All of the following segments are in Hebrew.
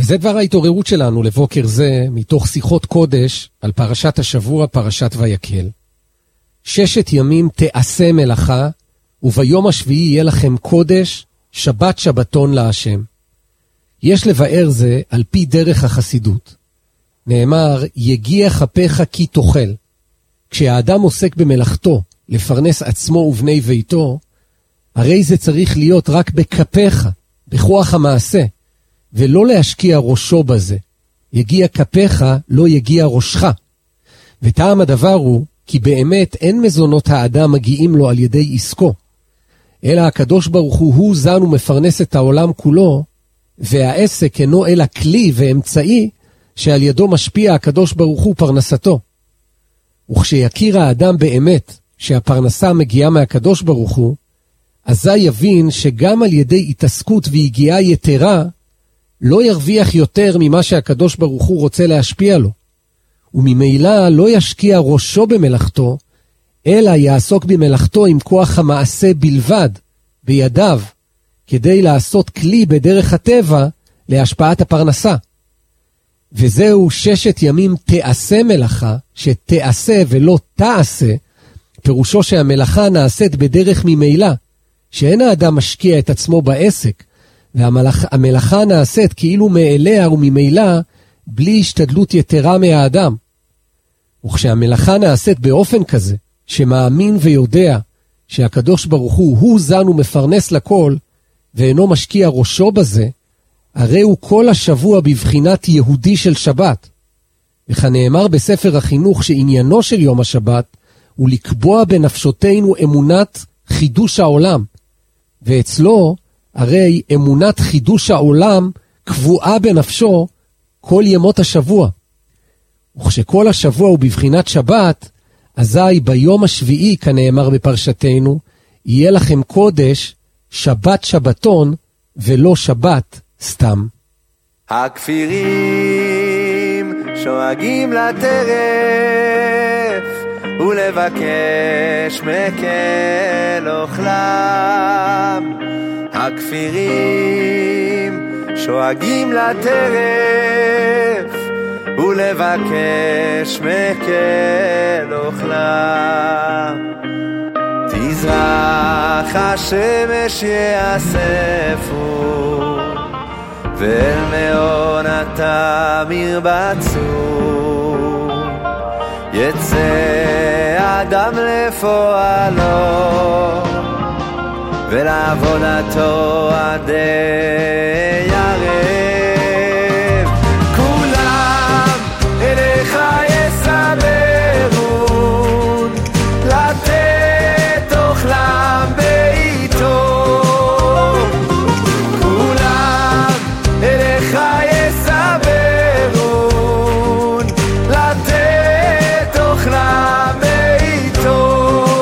וזה דבר ההתעוררות שלנו לבוקר זה, מתוך שיחות קודש על פרשת השבוע, פרשת ויקל. 6 ימים תעשה מלאכה, וביום השביעי יהיה לכם קודש, שבת שבתון להשם. יש לבאר זה על פי דרך החסידות. נאמר, יגיע חפיך כי תאכל. כשהאדם עוסק במלאכתו, לפרנס עצמו ובני ביתו, הרי זה צריך להיות רק בכפיך, בכוח המעשה, ולא להשקיע ראשו בזה. יגיע כפיך, לא יגיע ראשך. וטעם הדבר הוא, כי באמת אין מזונות האדם מגיעים לו על ידי עסקו, אלא הקדוש ברוך הוא זן ומפרנס את העולם כולו, והעסק אינו אלא כלי ואמצעי, שעל ידו משפיע הקדוש ברוך הוא פרנסתו. וכשיכיר האדם באמת שהפרנסה מגיעה מהקדוש ברוך הוא, אזי יבין שגם על ידי התעסקות והגיעה יתרה, לא ירוויח יותר ממה שהקדוש ברוך הוא רוצה להשפיע לו, וממילא לא ישקיע ראשו במלאכתו, אלא יעסוק במלאכתו עם כוח המעשה בלבד, בידיו, כדי לעשות כלי בדרך הטבע להשפעת הפרנסה. וזהו 6 ימים תעשה מלאכה, שתעשה ולא תעשה, פירושו שהמלאכה נעשית בדרך ממילא, שאין האדם משקיע את עצמו בעסק, והמלאכה נעשית כאילו מאליה וממילא, בלי השתדלות יתרה מהאדם. וכשהמלאכה נעשית באופן כזה, שמאמין ויודע שהקדוש ברוך הוא זן ומפרנס לכל, ואינו משקיע ראשו בזה, הרי הוא כל השבוע בבחינת יהודי של שבת. וכנאמר בספר החינוך שעניינו של יום השבת, הוא לקבוע בנפשותינו אמונת חידוש העולם. ואצלו, הרי אמונת חידוש העולם קבועה בנפשו כל ימות השבוע. וכשכל השבוע הוא בבחינת שבת, אזי ביום השביעי, כנאמר בפרשתנו, יהיה לכם קודש, שבת שבתון, ולא שבת סתם. הכפירים שואגים לטרף, ולבקש מקל אוכלם. הכפירים שואגים לטרף, ולבקש מקל אוכלם. תזרח השמש יאספו, ואל מעונתם ירבצו. יצא אדם לפועלו, ולעבודתו עדי ירב. כולם אליך יסברון, לתת אוכלם בעיתו. כולם אליך יסברון, לתת אוכלם בעיתו.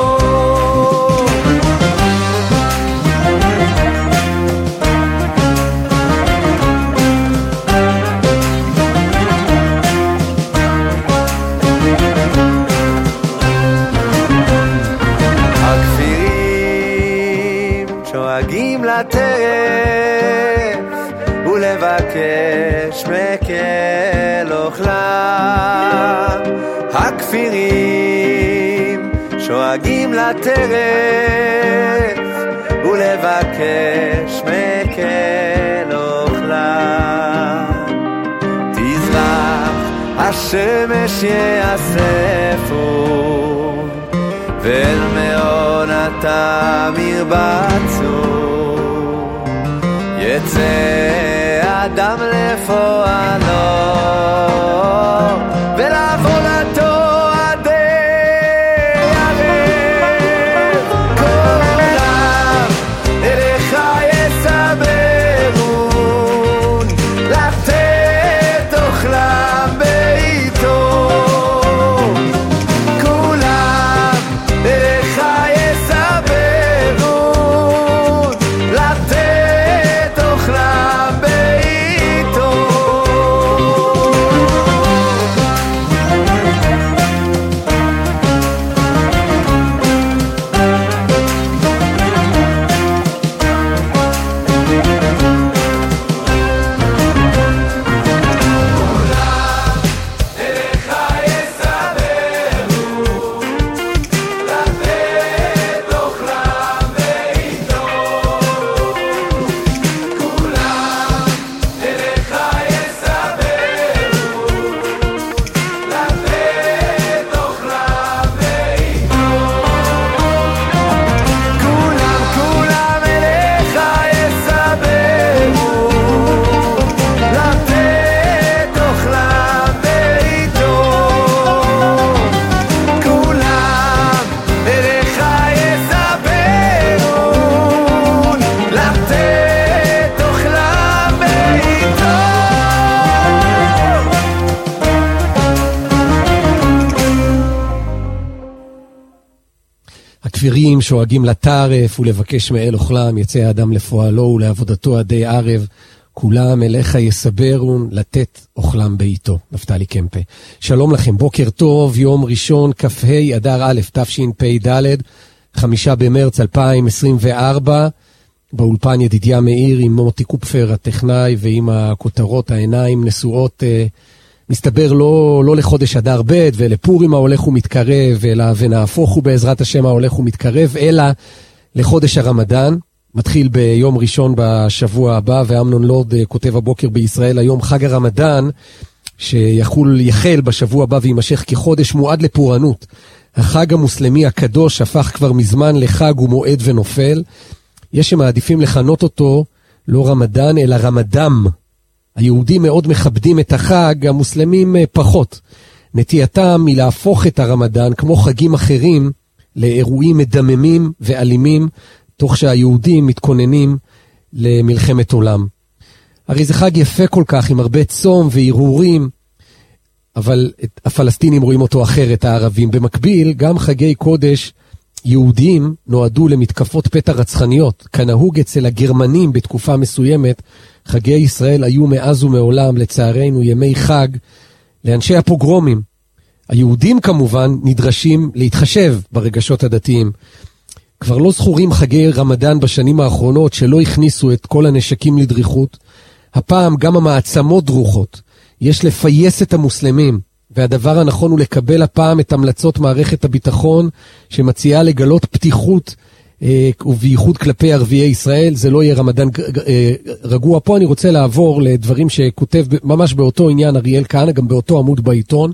לטרף ולבקש מקל אוכלם. הכפירים שואגים לטרף ולבקש מקל אוכלם. תזרח השמש יאספו, ואל מעונתם ירבצו. יצא אדם לפועלו, ולעבודתו עדי ירב. כולם אליך יסברון, לתת אוכלם בעיתו. כולם אליך יסברון, לתת אוכלם בעיתו. כפירים שואגים לטרף ולבקש מאל אוכלם, יצא האדם לפועלו ולעבודתו עדי ערב, כולם אליך יסברון לתת אוכלם בעיתו. נפתלי קמפה. שלום לכם, בוקר טוב, יום ראשון, כ"ה אדר א' תשפ"ד, 5 במרץ 2024, באולפן ידידיה מאיר עם מוטי קופפר הטכנאי ועם הכותרות העיניים נשואות, מסתבר לא לחודש אדר ב' ולפורים ההולך ומתקרב, אלא ונהפוך הוא בעזרת השם ההולך ומתקרב, אלא לחודש הרמדאן. מתחיל ביום ראשון בשבוע הבא, ואמנון לורד כותב הבוקר בישראל היום חג הרמדאן, שיחל בשבוע הבא וימשך כחודש מועד לפורענות. החג המוסלמי הקדוש הפך כבר מזמן לחג ומועד ונופל. יש שמעדיפים לכנות אותו לא רמדאן אלא רמדם. היהודים מאוד מכבדים את החג, המוסלמים פחות. נטייתם היא להפוך את הרמדאן כמו חגים אחרים לאירועים מדממים ואלימים, תוך שהיהודים מתכוננים למלחמת עולם. הרי זה חג יפה כל כך, עם הרבה צום והרהורים, אבל הפלסטינים רואים אותו אחרת, הערבים. במקביל, גם חגי קודש יהודים נועדו למתקפות פתע רצחניות. כנהוג אצל הגרמנים בתקופה מסוימת, חגי ישראל היו מאז ומעולם, לצערנו, ימי חג לאנשי הפוגרומים. היהודים כמובן נדרשים להתחשב ברגשות הדתיים. כבר לא זכורים חגי רמדאן בשנים האחרונות שלא הכניסו את כל הנשקים לדריכות. הפעם גם המעצמות דרוכות. יש לפייס את המוסלמים, והדבר הנכון הוא לקבל הפעם את המלצות מערכת הביטחון, שמציעה לגלות פתיחות ובייחוד כלפי ערביי ישראל. זה לא יהיה רמדאן רגוע. פה אני רוצה לעבור לדברים שכותב ממש באותו עניין אריאל כהנא, גם באותו עמוד בעיתון,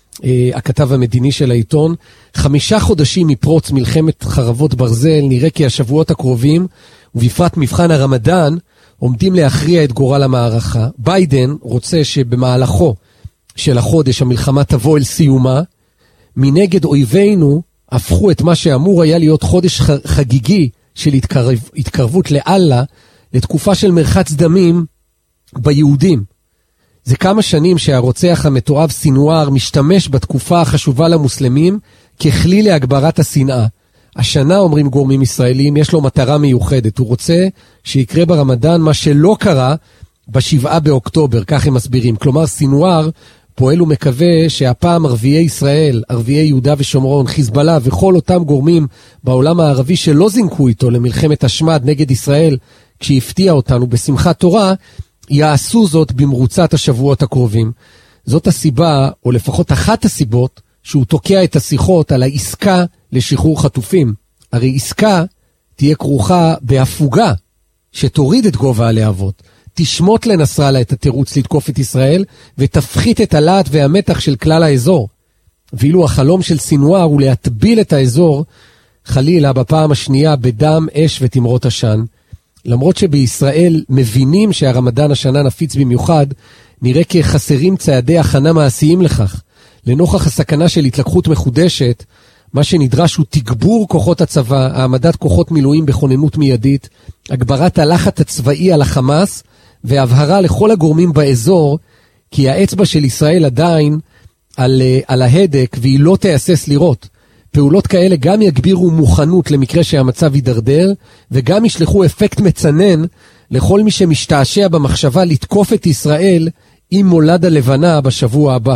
הכתב המדיני של העיתון. 5 חודשים מפרוץ מלחמת חרבות ברזל, נראה כי השבועות הקרובים, ובפרט מבחן הרמדאן, עומדים להכריע את גורל המערכה. ביידן רוצה שבמהלכו של החודש המלחמה תבוא אל סיומה. מנגד אויבינו הפכו את מה שאמור היה להיות חודש חגיגי של התקרבות לאללה, לתקופה של מרחץ דמים ביהודים. זה כמה שנים שהרוצח המתועב סינואר משתמש בתקופה החשובה למוסלמים ככלי להגברת השנאה. השנה, אומרים גורמים ישראלים, יש לו מטרה מיוחדת. הוא רוצה שיקרה ברמדאן מה שלא קרה ב7 באוקטובר, כך הם מסבירים. כלומר, סינואר פועל ומקווה שהפעם ערביי ישראל, ערביי יהודה ושומרון, חיזבאללה וכל אותם גורמים בעולם הערבי שלא זינקו איתו למלחמת השמד נגד ישראל, כשהפתיע אותנו בשמחת תורה, יעשו זאת במרוצת השבועות הקרובים. זאת הסיבה, או לפחות אחת הסיבות, שהוא תוקע את השיחות על העסקה לשחרור חטופים. הרי עסקה תהיה כרוכה בהפוגה שתוריד את גובה הלהבות, תשמוט לנסראללה את התירוץ לתקוף את ישראל, ותפחית את הלהט והמתח של כלל האזור. ואילו החלום של סינואר הוא להטביל את האזור, חלילה בפעם השנייה בדם, אש ותמרות עשן. למרות שבישראל מבינים שהרמדאן השנה נפיץ במיוחד, נראה כי חסרים צעדי הכנה מעשיים לכך. לנוכח הסכנה של התלקחות מחודשת, מה שנדרש הוא תגבור כוחות הצבא, העמדת כוחות מילואים בכוננות מיידית, הגברת הלחץ הצבאי על החמאס, והבהרה לכל הגורמים באזור, כי האצבע של ישראל עדיין על ההדק, והיא לא תאסס לירות. פעולות כאלה גם יגבירו מוכנות למקרה שהמצב יידרדר, וגם ישלחו אפקט מצנן לכל מי שמשתעשע במחשבה לתקוף את ישראל עם מולד הלבנה בשבוע הבא.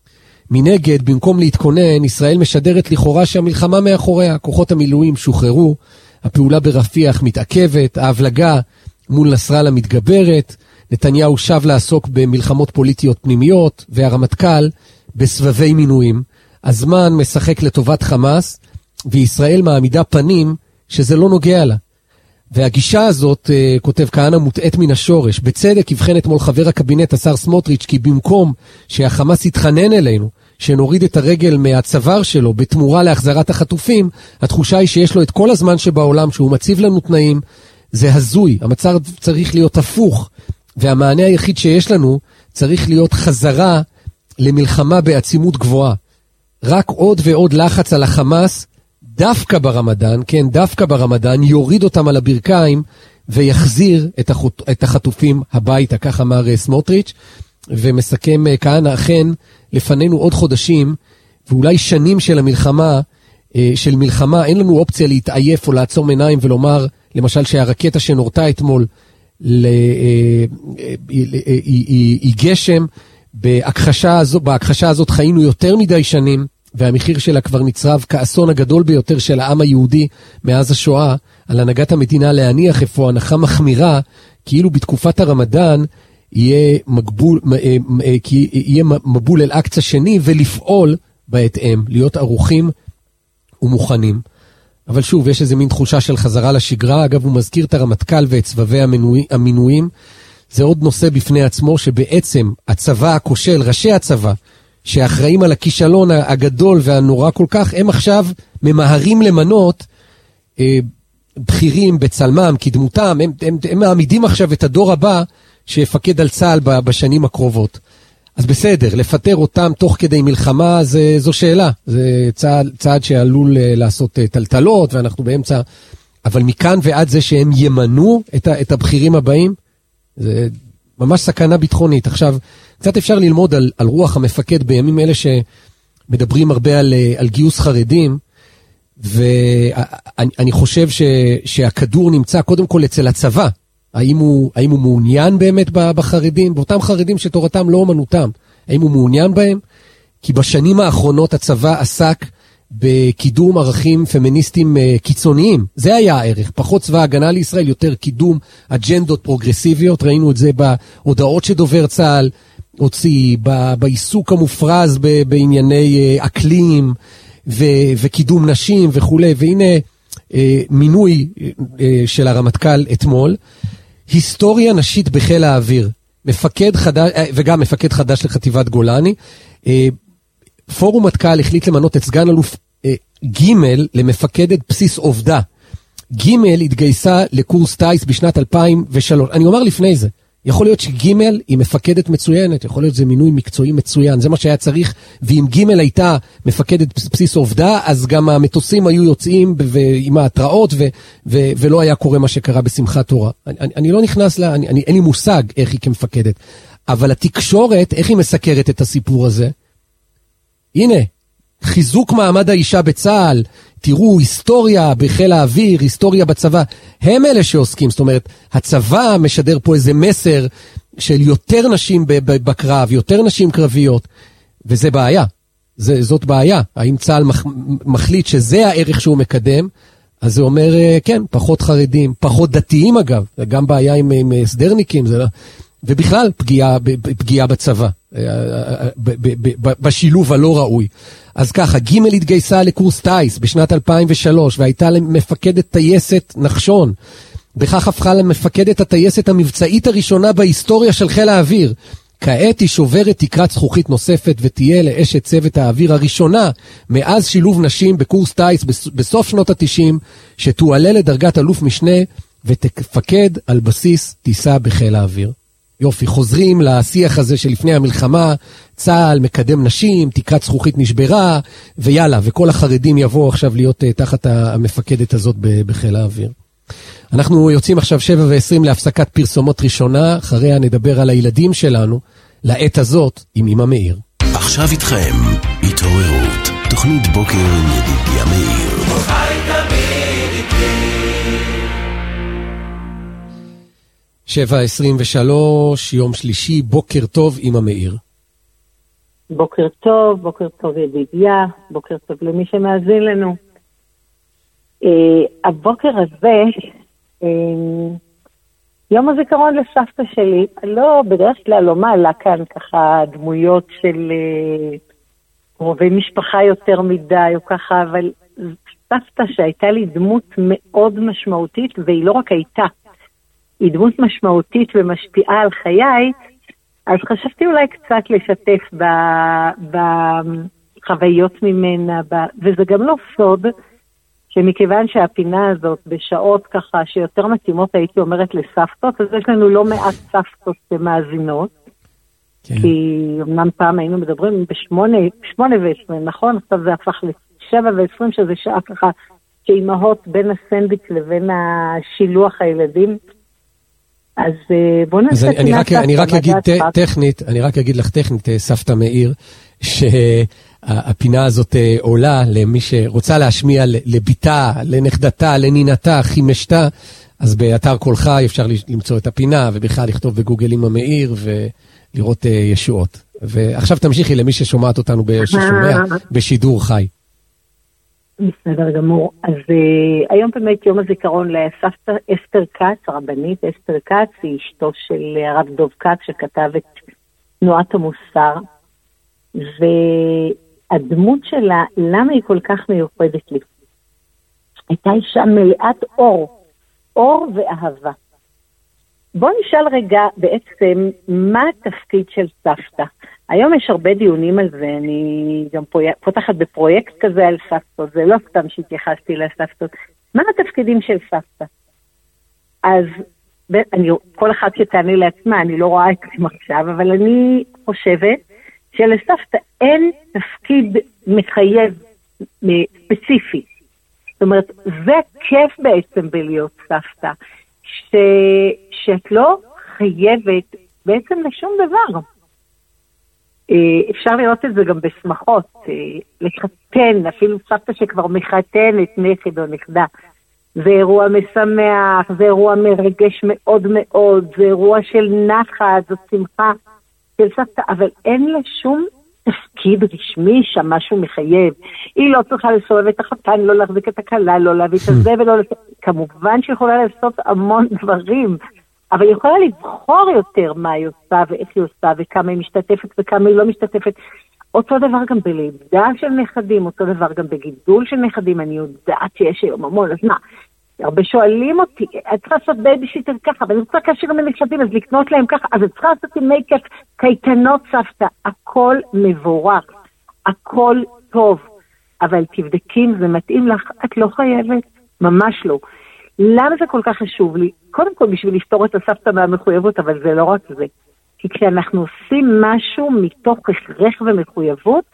מנגד, במקום להתכונן, ישראל משדרת לכאורה שהמלחמה מאחוריה. כוחות המילואים שוחררו, הפעולה ברפיח מתעכבת, ההבלגה מול נסראללה מתגברת, נתניהו שב לעסוק במלחמות פוליטיות פנימיות, והרמטכ"ל בסבבי מינויים. הזמן משחק לטובת חמאס, וישראל מעמידה פנים שזה לא נוגע לה. והגישה הזאת, כותב כהנא, מוטעת מן השורש. בצדק יבחן אתמול חבר הקבינט, השר סמוטריץ', כי במקום שהחמאס יתחנן אלינו, שנוריד את הרגל מהצוואר שלו בתמורה להחזרת החטופים, התחושה היא שיש לו את כל הזמן שבעולם, שהוא מציב לנו תנאים. זה הזוי, המצב צריך להיות הפוך, והמענה היחיד שיש לנו צריך להיות חזרה למלחמה בעצימות גבוהה. רק עוד ועוד לחץ על החמאס, דווקא ברמדאן, כן, דווקא ברמדאן, יוריד אותם על הברכיים ויחזיר את החטופים הביתה, כך אמר סמוטריץ'. ומסכם כהנא, אכן לפנינו עוד חודשים ואולי שנים של המלחמה, של מלחמה, אין לנו אופציה להתעייף או לעצום עיניים ולומר, למשל שהרקטה שנורתה אתמול היא גשם, בהכחשה הזאת חיינו יותר מדי שנים, והמחיר שלה כבר נצרב כאסון הגדול ביותר של העם היהודי מאז השואה, על הנהגת המדינה להניח איפה הנחה מחמירה, כאילו בתקופת הרמדאן יהיה מבול אל אקצה שני, ולפעול בהתאם, להיות ערוכים ומוכנים. אבל שוב, יש איזה מין תחושה של חזרה לשגרה. אגב, הוא מזכיר את הרמטכ"ל ואת סבבי המינויים. זה עוד נושא בפני עצמו, שבעצם הצבא הכושל, ראשי הצבא, שאחראים על הכישלון הגדול והנורא כל כך, הם עכשיו ממהרים למנות בכירים בצלמם, כדמותם, הם מעמידים עכשיו את הדור הבא שיפקד על צה"ל בשנים הקרובות. אז בסדר, לפטר אותם תוך כדי מלחמה זו שאלה, זה צעד שעלול לעשות טלטלות, ואנחנו באמצע, אבל מכאן ועד זה שהם ימנו את הבכירים הבאים, זה ממש סכנה ביטחונית. עכשיו, קצת אפשר ללמוד על רוח המפקד בימים אלה שמדברים הרבה על גיוס חרדים, ואני חושב שהכדור נמצא קודם כל אצל הצבא. האם הוא מעוניין באמת בחרדים, באותם חרדים שתורתם לא אומנותם, האם הוא מעוניין בהם? כי בשנים האחרונות הצבא עסק בקידום ערכים פמיניסטיים קיצוניים, זה היה הערך, פחות צבא הגנה לישראל, יותר קידום אג'נדות פרוגרסיביות, ראינו את זה בהודעות שדובר צה"ל הוציא, בעיסוק המופרז בענייני אקלים וקידום נשים וכו', והנה מינוי של הרמטכ"ל אתמול, היסטוריה נשית בחיל האוויר, מפקד חדש, וגם מפקד חדש לחטיבת גולני. פורום מטכ"ל החליט למנות את סגן אלוף ג' למפקדת בסיס עובדה. ג' התגייסה לקורס טייס בשנת 2003. אני אומר לפני זה, יכול להיות שג' היא מפקדת מצוינת, יכול להיות זה מינוי מקצועי מצוין, זה מה שהיה צריך, ואם ג' הייתה מפקדת בסיס עובדה, אז גם המטוסים היו יוצאים עם ההתראות, ולא היה קורה מה שקרה בשמחת תורה. אני לא נכנס לה, אין לי מושג איך היא כמפקדת, אבל התקשורת, איך היא מסקרת את הסיפור הזה? הנה, חיזוק מעמד האישה בצה"ל, תראו, היסטוריה בחיל האוויר, היסטוריה בצבא, הם אלה שעוסקים, זאת אומרת, הצבא משדר פה איזה מסר של יותר נשים בקרב, יותר נשים קרביות, וזה בעיה, זאת בעיה. האם צה"ל מחליט שזה הערך שהוא מקדם, אז זה אומר, כן, פחות חרדים, פחות דתיים אגב, זה גם בעיה עם סדרניקים, זה לא... ובכלל פגיעה בצבא, בשילוב הלא ראוי. אז ככה, ג' התגייסה לקורס טייס בשנת 2003, והייתה למפקדת טייסת נחשון. בכך הפכה למפקדת הטייסת המבצעית הראשונה בהיסטוריה של חיל האוויר. כעת היא שוברת תקרת זכוכית נוספת, ותהיה לאשת צוות האוויר הראשונה, מאז שילוב נשים בקורס טייס בסוף שנות ה-90, שתועלה לדרגת אלוף משנה, ותפקד על בסיס טיסה בחיל האוויר. יופי, חוזרים לשיח הזה שלפני המלחמה, צה"ל מקדם נשים, תקרת זכוכית נשברה, ויאללה, וכל החרדים יבואו עכשיו להיות תחת המפקדת הזאת בחיל האוויר. אנחנו יוצאים עכשיו 7:20 להפסקת פרסומות ראשונה, אחריה נדבר על הילדים שלנו, לעת הזאת עם אמא מאיר. עכשיו איתכם, התעוררות, תוכנית בוקר עם ידידיה מאיר. 7:23, יום שלישי, בוקר טוב אמא מאיר. בוקר טוב ידידיה, בוקר טוב למי שמאזין לנו. הבוקר הזה, יום הזיכרון לסבתא שלי, לא, בדרך כלל לא מעלה כאן ככה דמויות של קרובי משפחה יותר מדי או ככה, אבל סבתא שהייתה לי דמות מאוד משמעותית, והיא לא רק הייתה, היא דמות משמעותית ומשפיעה על חיי, אז חשבתי אולי קצת לשתף בחוויות ממנה, וזה גם לא סוד, שמכיוון שהפינה הזאת בשעות ככה שיותר מתאימות הייתי אומרת לסבתות, אז יש לנו לא מעט סבתות שמאזינות, כן. כי אמנם פעם היינו מדברים ב8:20, נכון? עכשיו זה הפך ל7:20, שזה שעה ככה שאימהות בין הסנדוויץ' לבין השילוח הילדים, אז בוא נעשה... אני רק אגיד לך טכנית, סבתא מאיר, הפינה הזאת עולה למי שרוצה להשמיע לביתה, לנכדתה, לנינתה, חימשתה, אז באתר קולך אפשר למצוא את הפינה, ובכלל לכתוב בגוגל אמא מאיר ולראות ישועות. ועכשיו תמשיכי למי ששומעת אותנו ששומע בשידור חי. בסדר גמור. אז היום באמת יום הזיכרון לסבתא אסתר כץ, הרבנית אסתר כץ, היא אשתו של הרב דוב כץ שכתב את תנועת המוסר, והדמות שלה, למה היא כל כך מיוחדת לי? הייתה אישה מלאת אור ואהבה. בואו נשאל רגע בעצם מה התפקיד של סבתא. היום יש הרבה דיונים על זה, אני גם פותחת בפרויקט כזה על סבתות, זה לא סתם שהתייחסתי לסבתות. מה התפקידים של סבתא? אז כל אחד שתענה לעצמה, אני לא רואה את זה עכשיו, אבל אני חושבת שלסבתא אין תפקיד מחייב ספציפי. זאת אומרת, זה כיף בעצם בלהיות סבתא, שאת לא חייבת בעצם לשום דבר. אפשר לראות את זה גם בשמחות, לחתן, אפילו סבתא שכבר מחתנת נכד או נכדה. זה אירוע משמח, זה אירוע מרגש מאוד מאוד, זה אירוע של נחת, זו שמחה של סבתא, אבל אין לה שום תפקיד רשמי שם משהו מחייב. היא לא צריכה לסובב את החתן, לא להחזיק את הכלה, לא להביא את זה ולא... כמובן שיכולה לעשות המון דברים, אבל היא יכולה לבחור יותר מה היא עושה ואיך היא עושה וכמה היא משתתפת וכמה היא לא משתתפת. אותו דבר גם בלידה של נכדים, אותו דבר גם בגידול של נכדים. אני יודעת שיש היום המון, אז מה? הרבה שואלים אותי, את צריכה לעשות בייביסיטר ככה, אבל אני רוצה קשר עם הנכדים, אז לקנות להם ככה, אז את צריכה לעשות עם מייקאפ, קייטנות סבתא, הכל מבורך, הכל טוב, אבל תבדקי אם זה מתאים לך, את לא חייבת, ממש לא. למה זה כל כך חשוב לי? קודם כל בשביל לפתור את הסבתא מהמחויבות, אבל זה לא רק זה. כי כשאנחנו עושים משהו מתוך הכרח ומחויבות,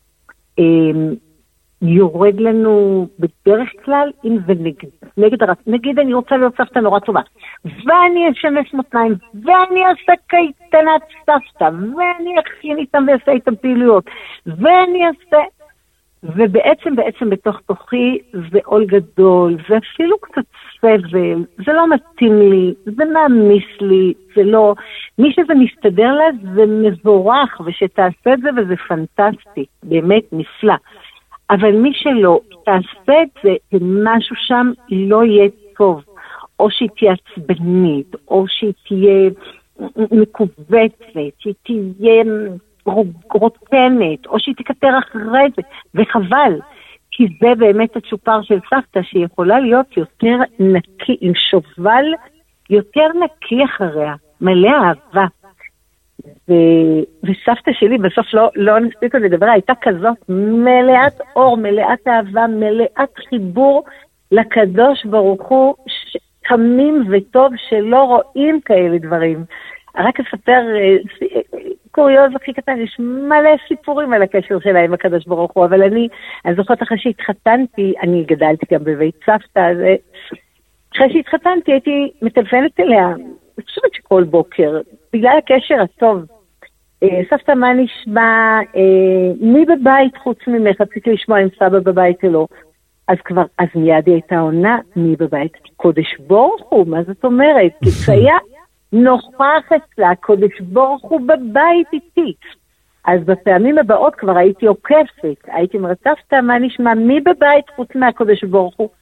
יורד לנו בדרך כלל, אם זה נגיד אני רוצה להיות סבתא נורא טובה, ואני אשמש מותניים, ואני אעשה קייטנת סבתא, ואני אכין איתם ועשה איתם פעילויות, ואני אעשה... ובעצם בתוך תוכי זה עול גדול, זה אפילו קצת סבל, זה לא מתאים לי, זה מאמיס לי, זה לא... מי שזה מסתדר לה זה מבורך, ושתעשה את זה וזה פנטסטי, באמת נפלא. אבל מי שלא תעשה את זה, משהו שם לא יהיה טוב. או שהיא תהיה עצבנית, או שהיא תהיה מקובצת, שהיא תהיה רוטנת, או שהיא תקטר אחרי זה, וחבל. כי זה באמת הצ'ופר של סבתא, שיכולה להיות יותר נקי, עם שובל יותר נקי אחריה, מלא אהבה. וסבתא שלי בסוף לא נספיק לדבר, הייתה כזאת מלאת אור, מלאת אהבה, מלאת חיבור לקדוש ברוך הוא, תמים וטוב שלא רואים כאלה דברים. רק אספר קוריוז הכי קטן, יש מלא סיפורים על הקשר שלה עם הקדוש ברוך הוא, אבל אני זוכרת אחרי שהתחתנתי, אני גדלתי גם בבית סבתא, אחרי שהתחתנתי הייתי מטלפנת אליה, אני חושבת שכל בוקר, בגלל הקשר הטוב, סבתא מה נשמע, מי בבית חוץ ממך, רציתי לשמוע אם סבא בבית או לא, אז מיד היא הייתה עונה, מי בבית? קודש ברוך הוא, מה זאת אומרת? כי היה נוכח אצלה, קודש ברוך הוא בבית איתי. אז בפעמים הבאות כבר הייתי עוקפת, הייתי אומרת, סבתא מה נשמע, מי בבית חוץ מהקודש ברוך הוא?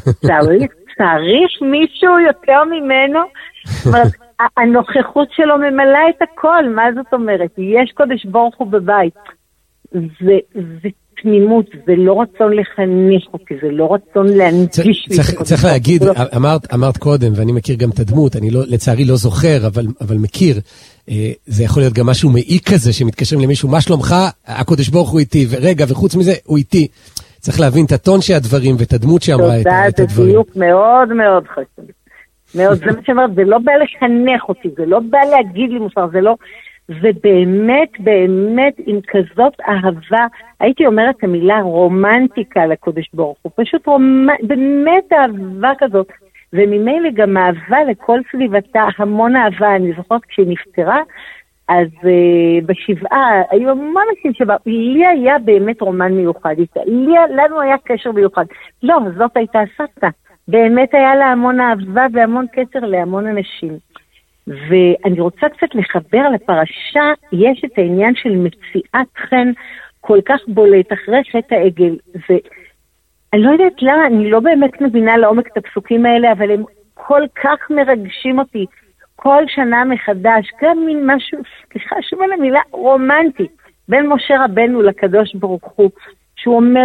צריך מישהו יותר ממנו? הנוכחות שלו ממלא את הכל, מה זאת אומרת? יש קודש ברוך הוא בבית. זה תמימות, זה לא רצון לחנך אותי, זה לא רצון להנגיש לי. צריך להגיד, אמרת קודם, ואני מכיר גם את הדמות, אני לצערי לא זוכר, אבל מכיר, זה יכול להיות גם משהו מעי כזה, שמתקשרים למישהו, מה שלומך? הקודש ברוך הוא איתי, ורגע, וחוץ מזה, הוא איתי. צריך להבין את הטון של הדברים, ואת הדמות שאמרה את הדברים. תודה, זה דיוק מאוד מאוד חשוב. מאוד, זה מה שאומרת, זה לא בא לחנך אותי, זה לא בא להגיד לי מוסר, זה לא, זה באמת עם כזאת אהבה, הייתי אומרת את המילה רומנטיקה לקודש ברוך הוא, פשוט באמת אהבה כזאת, וממילא גם אהבה לכל סביבתה, המון אהבה. אני זוכרת כשהיא נפטרה, אז בשבעה היו המון אנשים שבאו, לי היה באמת רומן מיוחד, לנו היה קשר מיוחד. לא, זאת הייתה סבתא. באמת היה לה המון אהבה והמון קשר להמון אנשים. ואני רוצה קצת לחבר לפרשה, יש את העניין של מציאת חן כל כך בולט אחרי חטא העגל, ואני לא יודעת למה, אני לא באמת מבינה לעומק את הפסוקים האלה, אבל הם כל כך מרגשים אותי, כל שנה מחדש, גם מין משהו, סליחה שוב על המילה, רומנטי, בין משה רבנו לקדוש ברוך הוא, שהוא אומר,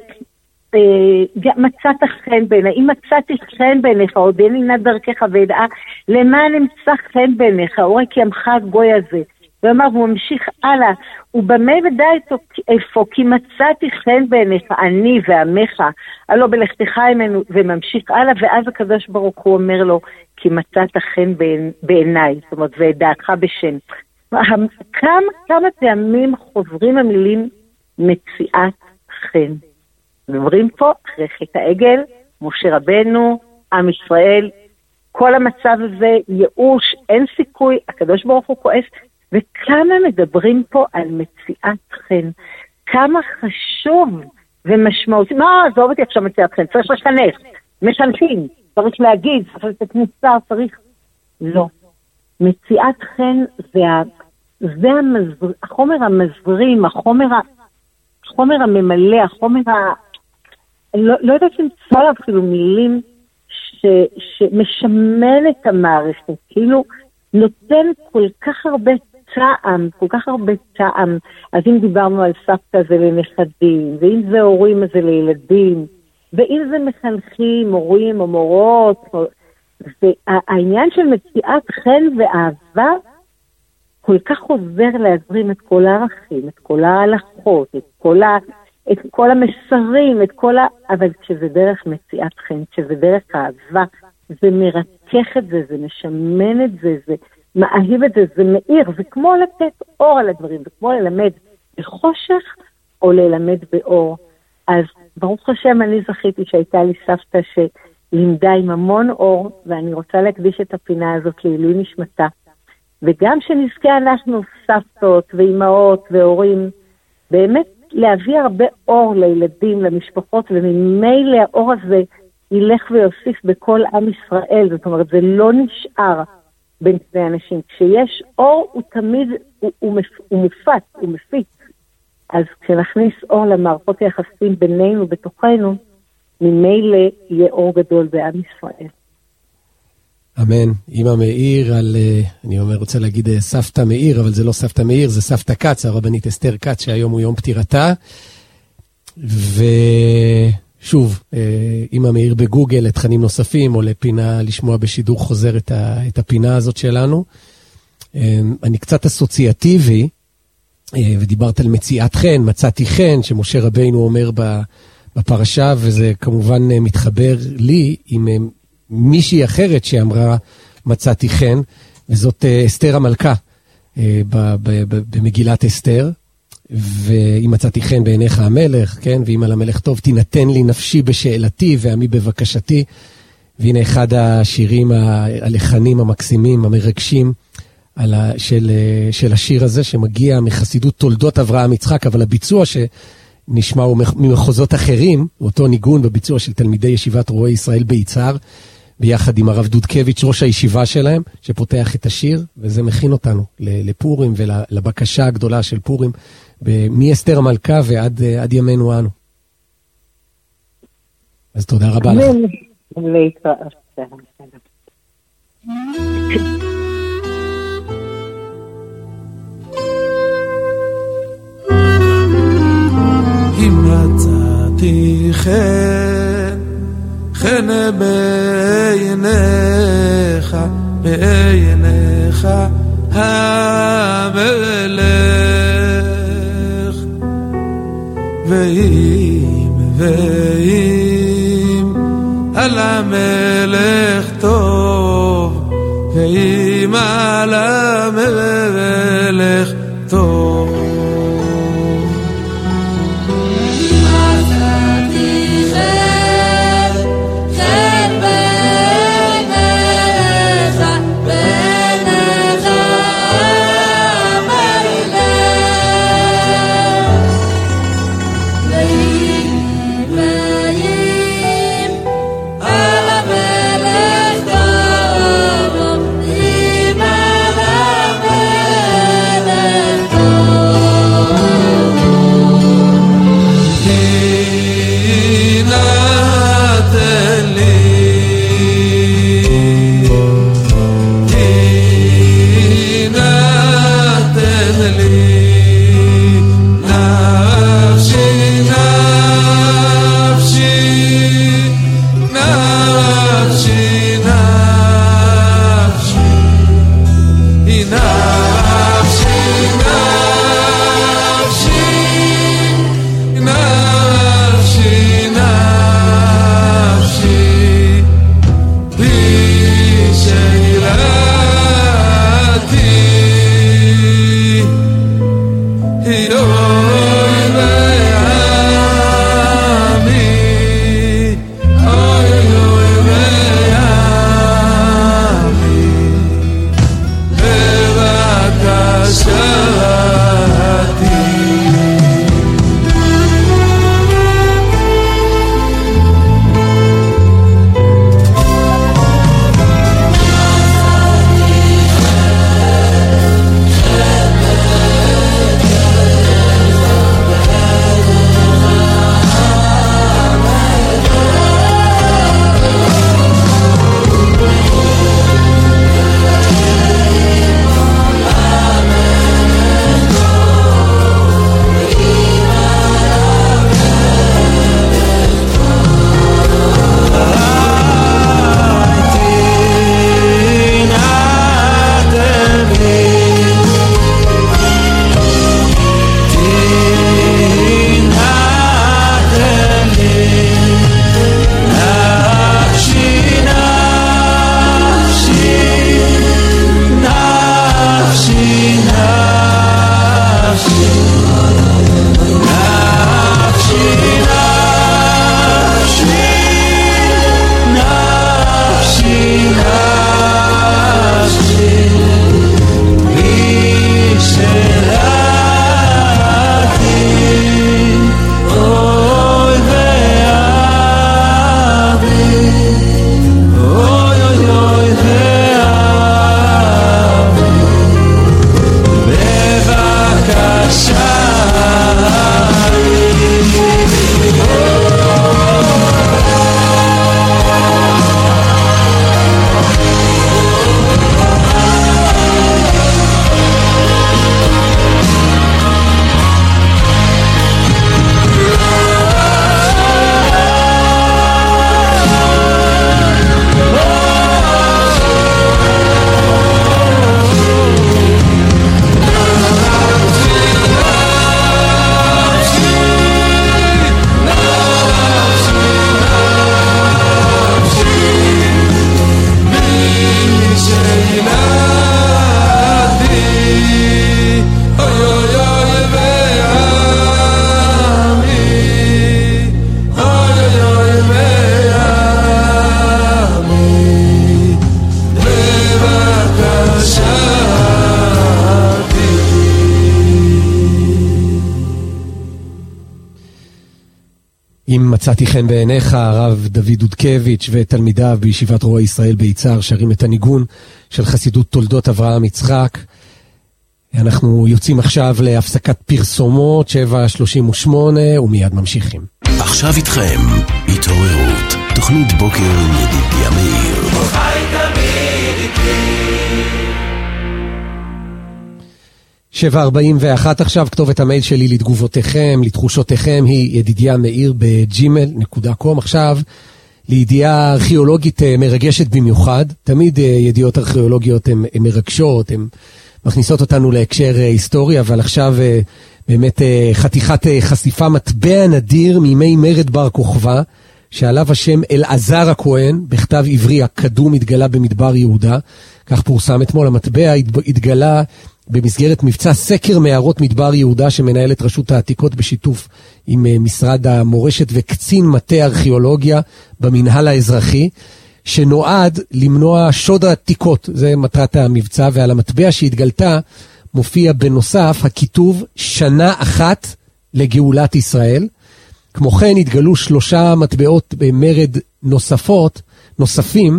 מצאת חן בעיניך, אם מצאתי חן בעיניך, עוד אין אינה דרכך וידעה, למען אמצא חן בעיניך, אורי כי עמך הגוי הזה. ואמר, הוא ממשיך הלאה, ובמה ודע איפה, כי מצאתי חן בעיניך, אני ועמך, הלא בלכתך עמנו, וממשיך הלאה, ואז הקדוש ברוך הוא אומר לו, כי מצאת חן בעיניי, זאת אומרת, ודעתך בשם. כמה פעמים חוזרים המילים מציאת חן? אומרים פה, אחרי חטא העגל, משה רבנו, עם ישראל, כל המצב הזה, ייאוש, אין סיכוי, הקדוש ברוך הוא כועס, וכמה מדברים פה על מציאת חן, כמה חשוב ומשמעותי, מה, עזוב אותי עכשיו מציאת חן, צריך לשנף, משנפים, צריך להגיד, צריך לתת מוסר, צריך, לא. מציאת חן זה החומר המזרים, החומר הממלא, החומר לא יודעת למצוא עליו אפילו מילים שמשמן את המערכת, כאילו נותן כל כך הרבה טעם, כל כך הרבה טעם. אז אם דיברנו על סבתא זה לנכדים, ואם זה הורים זה לילדים, ואם זה מחנכים, הורים או מורות, והעניין של מציאת חן ואהבה כל כך עוזר להזרים את כל הערכים, את כל ההלכות, את כל המסרים, אבל כשזה דרך מציאת חן, כשזה דרך האהבה, זה מרכך את זה, זה משמן את זה, זה מאהיב את זה, זה מאיר, זה כמו לתת אור על הדברים, זה כמו ללמד בחושך או ללמד באור. אז ברוך השם אני זכיתי שהייתה לי סבתא שלימדה עם המון אור, ואני רוצה להקדיש את הפינה הזאת לעילוי נשמתה. וגם שנזכה אנחנו סבתות ואימהות והורים, באמת להביא הרבה אור לילדים, למשפחות, וממילא האור הזה ילך ויוסיף בכל עם ישראל. זאת אומרת, זה לא נשאר בין שני אנשים. כשיש אור, הוא תמיד, הוא מופץ, הוא מפיץ. אז כשנכניס אור למערכות היחסים בינינו, בתוכנו, ממילא יהיה אור גדול בעם ישראל. אמן. אמא מאיר על, אני רוצה להגיד סבתא מאיר, אבל זה לא סבתא מאיר, זה סבתא קץ, הרבנית אסתר קץ, שהיום הוא יום פטירתה. ושוב, אמא מאיר בגוגל לתכנים נוספים, או לפינה לשמוע בשידור חוזר את הפינה הזאת שלנו. אני קצת אסוציאטיבי, ודיברת על מציאת חן, מצאתי חן, שמשה רבינו אומר בפרשה, וזה כמובן מתחבר לי עם מישהי אחרת שאמרה מצאתי חן, וזאת אסתר המלכה במגילת אסתר, והיא מצאתי חן בעיניך המלך, כן? ואם על המלך טוב תינתן לי נפשי בשאלתי ועמי בבקשתי. והנה אחד השירים הלחנים המקסימים, המרגשים של השיר הזה, שמגיע מחסידות תולדות אברהם יצחק, אבל הביצוע שנשמע הוא ממחוזות אחרים, אותו ניגון בביצוע של תלמידי ישיבת רועי ישראל ביצהר, ביחד עם הרב דודקביץ' ראש הישיבה שלהם, שפותח את השיר, וזה מכין אותנו לפורים ולבקשה הגדולה של פורים, מאסתר המלכה ועד ימינו אנו. אז תודה רבה לך. אם מצאתי חן בעיניך, בעיניך המלך, ואם על המלך טוב, ואם על המלך טוב, מצאתי חן בעיניך, הרב דוד דודקביץ' ותלמידיו בישיבת רוע ישראל ביצהר שרים את הניגון של חסידות תולדות אברהם יצחק. אנחנו יוצאים עכשיו להפסקת פרסומות 7:38 ומיד ממשיכים. עכשיו איתכם התעוררות, תוכנית בוקר עם ידידיה מאיר. חי תמיד איתי. 7:41 עכשיו, כתובת המייל שלי לתגובותיכם, לתחושותיכם היא ידידיה מאיר ב@gmail.com. עכשיו לידיעה ארכיאולוגית מרגשת במיוחד. תמיד ידיעות ארכיאולוגיות הן מרגשות, הן מכניסות אותנו להקשר היסטורי, אבל עכשיו באמת חשיפה מטבע נדיר מימי מרד בר כוכבא, שעליו השם אלעזר הכהן, בכתב עברי הקדום, התגלה במדבר יהודה. כך פורסם אתמול. המטבע התגלה במסגרת מבצע סקר מערות מדבר יהודה שמנהלת רשות העתיקות בשיתוף עם משרד המורשת וקצין מטה ארכיאולוגיה במנהל האזרחי, שנועד למנוע שוד העתיקות. זה מטרת המבצע, ועל המטבע שהתגלתה מופיע בנוסף הכיתוב שנה אחת לגאולת ישראל. כמו כן התגלו 3 מטבעות במרד נוספים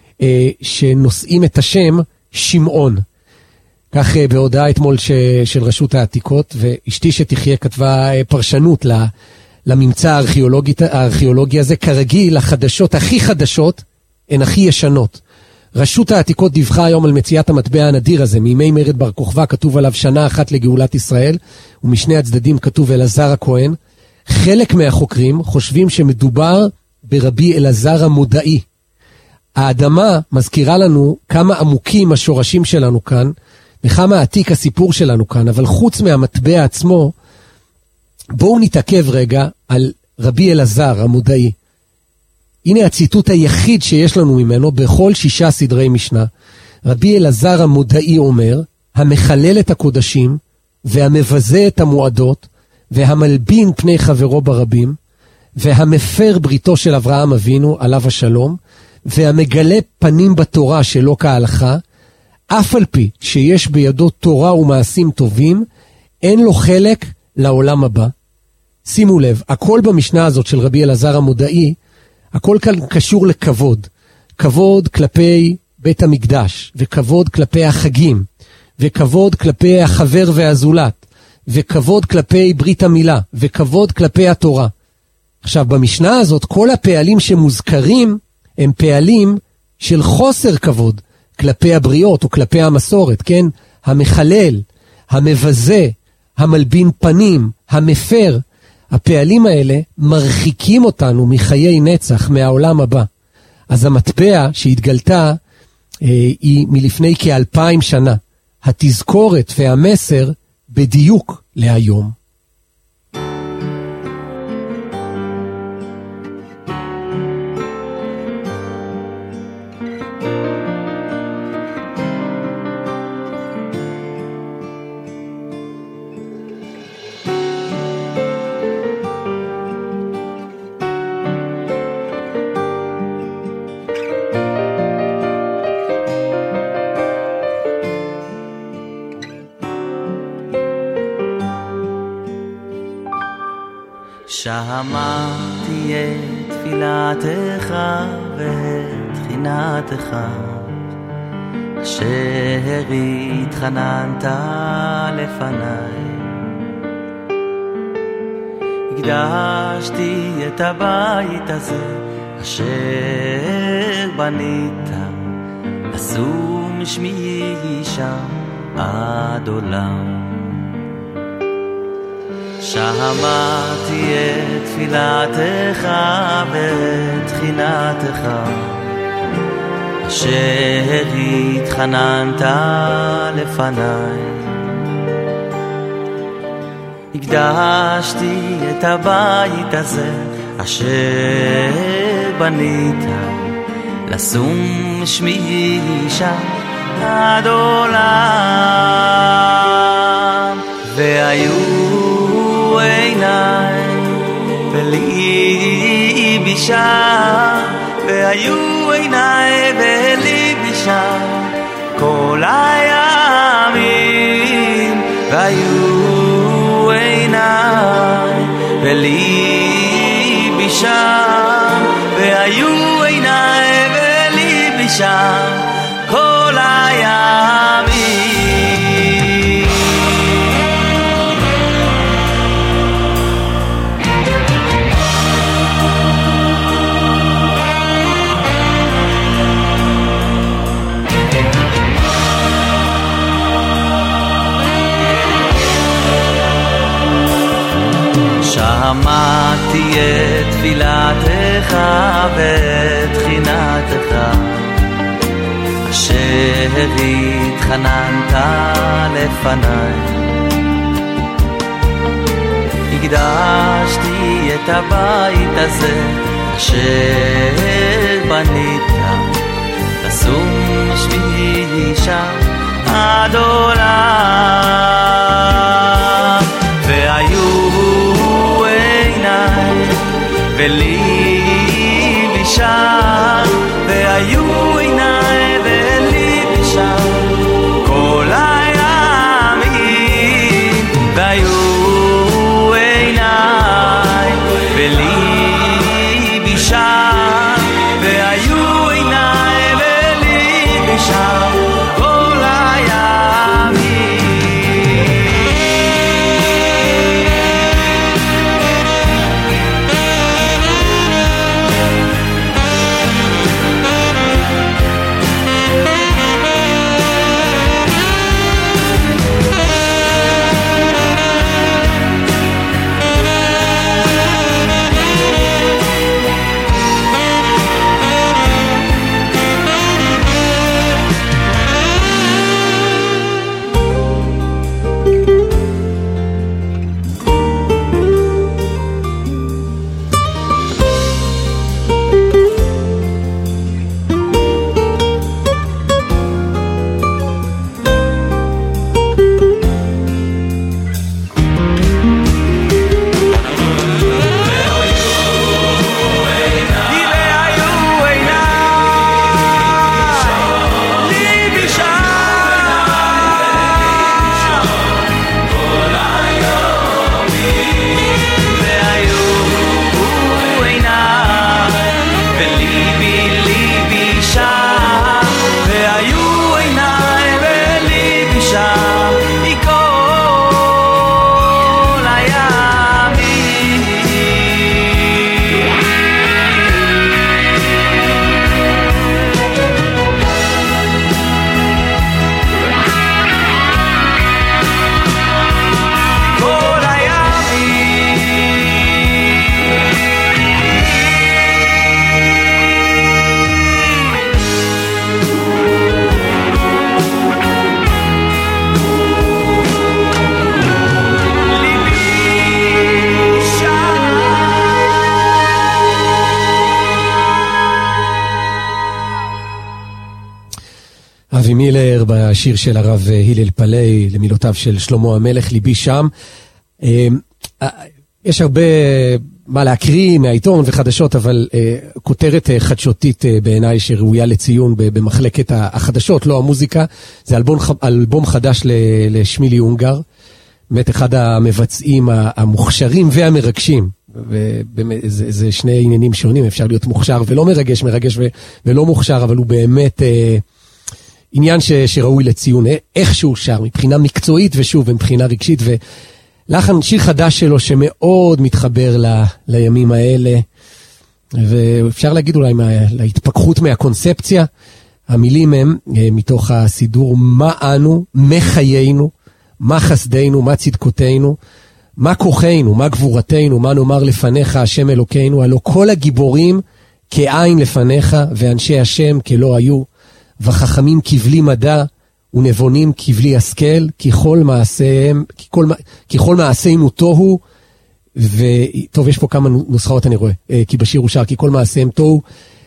שנושאים את השם שמעון. כך בהודעה אתמול של רשות העתיקות, ואשתי שתחיה כתבה פרשנות לממצא הארכיאולוגי הזה. כרגיל, החדשות הכי חדשות הן הכי ישנות. רשות העתיקות דיווחה היום על מציאת המטבע הנדיר הזה, מימי מרד בר כוכבא, כתוב עליו שנה אחת לגאולת ישראל, ומשני הצדדים כתוב אלעזר הכהן. חלק מהחוקרים חושבים שמדובר ברבי אלעזר המודעי. האדמה מזכירה לנו כמה עמוקים השורשים שלנו כאן, וכמה עתיק הסיפור שלנו כאן, אבל חוץ מהמטבע עצמו, בואו נתעכב רגע על רבי אלעזר המודעי. הנה הציטוט היחיד שיש לנו ממנו בכל 6 סדרי משנה. רבי אלעזר המודעי אומר, המחלל את הקודשים, והמבזה את המועדות, והמלבין פני חברו ברבים, והמפר בריתו של אברהם אבינו, עליו השלום, והמגלה פנים בתורה שלא כהלכה, אף על פי שיש בידו תורה ומעשים טובים, אין לו חלק לעולם הבא. שימו לב, הכל במשנה הזאת של רבי אלעזר המודעי, הכל כאן קשור לכבוד. כבוד כלפי בית המקדש, וכבוד כלפי החגים, וכבוד כלפי החבר והזולת, וכבוד כלפי ברית המילה, וכבוד כלפי התורה. עכשיו, במשנה הזאת, כל הפעלים שמוזכרים, הם פעלים של חוסר כבוד, כלפי הבריות או כלפי המסורת, כן? המחלל, המבזה, המלבין פנים, המפר, הפעלים האלה מרחיקים אותנו מחיי נצח, מהעולם הבא. אז המטבע שהתגלתה היא מלפני כ2000 שנה. התזכורת והמסר בדיוק להיום. שמעתי את תפילתך ואת תחינתך, אשר התחננת לפניי. הקדשתי את הבית הזה אשר בנית, לשום שמי שם עד עולם. שמעתי את תפילתך ואת תחינתך, אשר התחננת לפניי. הקדשתי את הבית הזה אשר בנית, לשום שמי שם עד עולם. והיו עיניי וליבי שם, והיו עיניי וליבי שם כל הימים. והיו עיניי וליבי שם, הים, כל הימים. שמעתי את תפילתך ואת תחינתך, אשר התחננת לפניי. הקדשתי את הבית הזה אשר בנית, לשום שביעי שם עד עולם. והיו עיניי וליבי שם, והיו עיניי וליבי שם כל הימים. והיו עיניי וליבי שם, והיו עיניי וליבי שם כל הימים. אבי מילר בשיר של הרב הלל פלאי למילותיו של שלמה המלך, ליבי שם. יש הרבה מה להקריא מהעיתון וחדשות, אבל כותרת חדשותית בעיניי שראויה לציון במחלקת החדשות, לא המוזיקה, זה אלבום חדש לשמילי אונגר, באמת אחד המבצעים המוכשרים והמרגשים, זה שני עניינים שונים, אפשר להיות מוכשר ולא מרגש, מרגש ולא מוכשר, אבל הוא באמת עניין שראוי לציון, איך שהוא שר, מבחינה מקצועית ושוב, מבחינה רגשית, ולחן שיר חדש שלו שמאוד מתחבר לימים האלה, ואפשר להגיד אולי להתפכחות מהקונספציה, המילים הם מתוך הסידור, מה אנו, מה חיינו, מה חסדנו, מה צדקותינו, מה כוחנו, מה גבורתנו, מה נאמר לפניך השם אלוקינו, הלא כל הגיבורים כעין לפניך, ואנשי השם כלא היו, וחכמים כבלי מדע, ונבונים כבלי השכל, כי כל מעשינו תוהו, וטוב, יש פה כמה נוסחאות אני רואה, כי בשיר הוא שר, כי כל מעשיהם תוהו,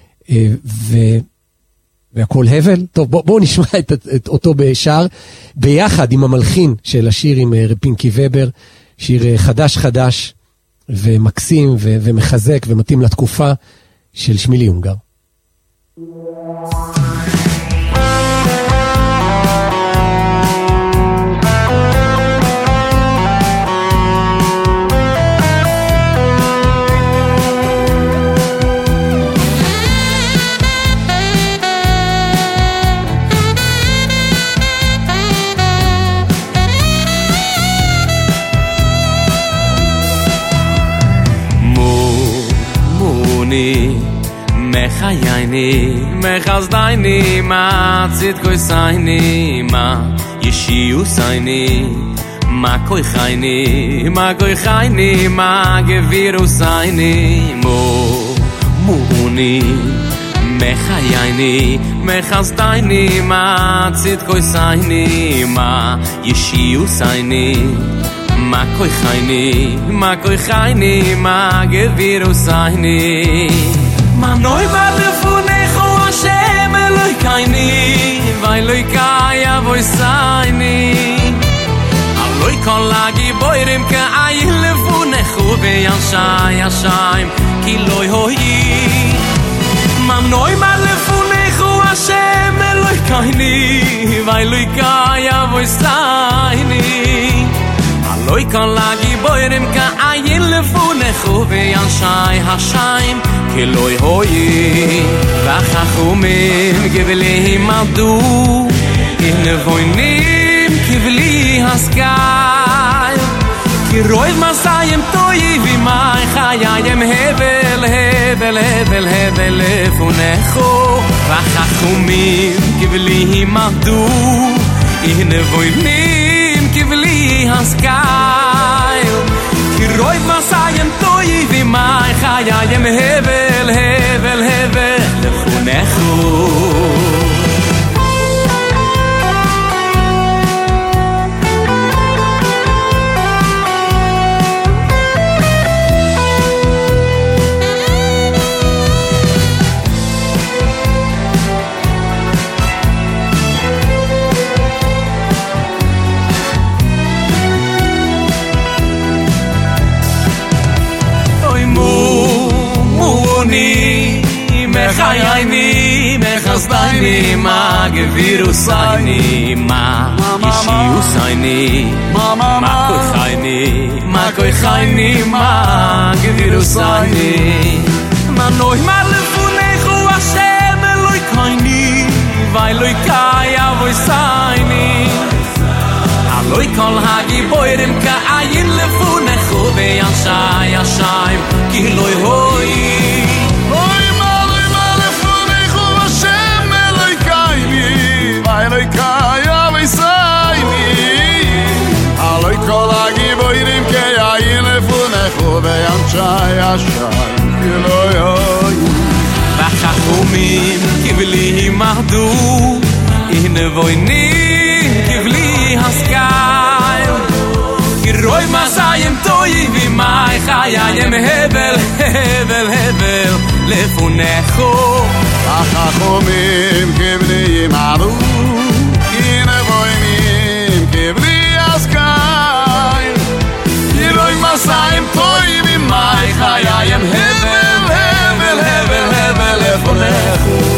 והכל הבל. טוב, בואו נשמע את אותו בשיר, ביחד עם המלחין של השיר עם רפינקי ובר, שיר חדש ומקסים ומחזק ומתאים לתקופה של שמילי אונגר. מחייני מחסדייני מה צדקוי סייני מה ישיו סייני מה כוי חייני מה גבירו סייני מוני מחייני מחסדייני מה צדקוי סייני מה ישיו סייני מה כוי חייני מה גבירו סייני מה נוי בלפונך הוא השם אלוהי קייני ואלוהי קיה בוי סייני אלוהי כל הגיבורים כאי לפונך הוא וישי השיים כי לא יהוי מה נוי בלפונך הוא השם אלוהי קייני ואלוהי קיה בוי סייני אלוהי כל הגיבורים כאי לפונך הוא וישי השיים כי לא יהוי והחכומים גבלי מדו נבוינים כבלי הסקאי כי רויב מסיים טויבי מי חייהם הבל לפונכו והחכומים כבלי מדו נבוינים כבלי הסקאי כי רויב מסיים טויבי מי חייהם הבל לפונכו מחייני מחסדייני מה גבירו סייני מה ישיו סייני מה כוי חייני מה גבירו סייני מה נוי מה לפונך הוא השם אלוהי קייני ואלוהי קיה בוי סייני אלוהי כל הגיבורים כאין לפונך הוא וישי השיים כי לא יהוי אלוהי קיה ויסייני אלוהי כל הגיבורים כאין לפונך ובישי השיים כי לא יהוי והחכומים כבלי מדו נבוינים כבלי הסקאי כי רוי מסיים טויבי מי חייהם הבל לפונכו החכומים כבלי מדו נבוינים כבלי הסקאי כי רוי מסיים טויבי מי חייהם הבל לפונכו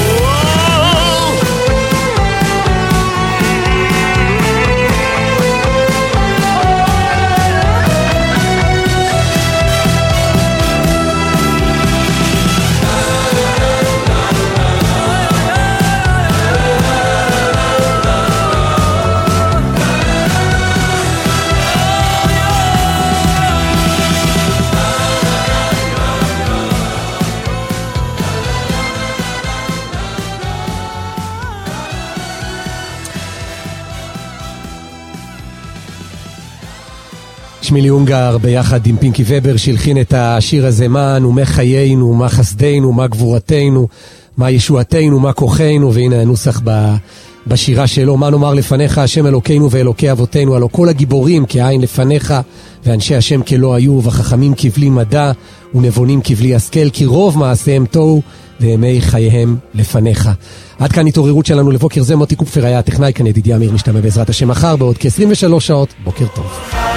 שמילי אונגר ביחד עם פינקי ובר שהלחין את השיר הזה מה חיינו, מה חסדנו, מה גבורתנו, מה ישועתנו, מה כוחנו, והנה הנוסח בשירה שלו, מה נאמר לפניך השם אלוקינו ואלוקי אבותינו, הלא כל הגיבורים כעין לפניך ואנשי השם כלא היו וחכמים כבלי מדע ונבונים כבלי השכל כי רוב מעשיהם תוהו וימי חייהם לפניך. עד כאן התעוררות שלנו לבוקר זה. מוטי קופפר היה הטכנאי, כאן ידידיה אמיר, נשתמע בעזרת השם מחר בעוד כ-23 שעות. בוקר טוב.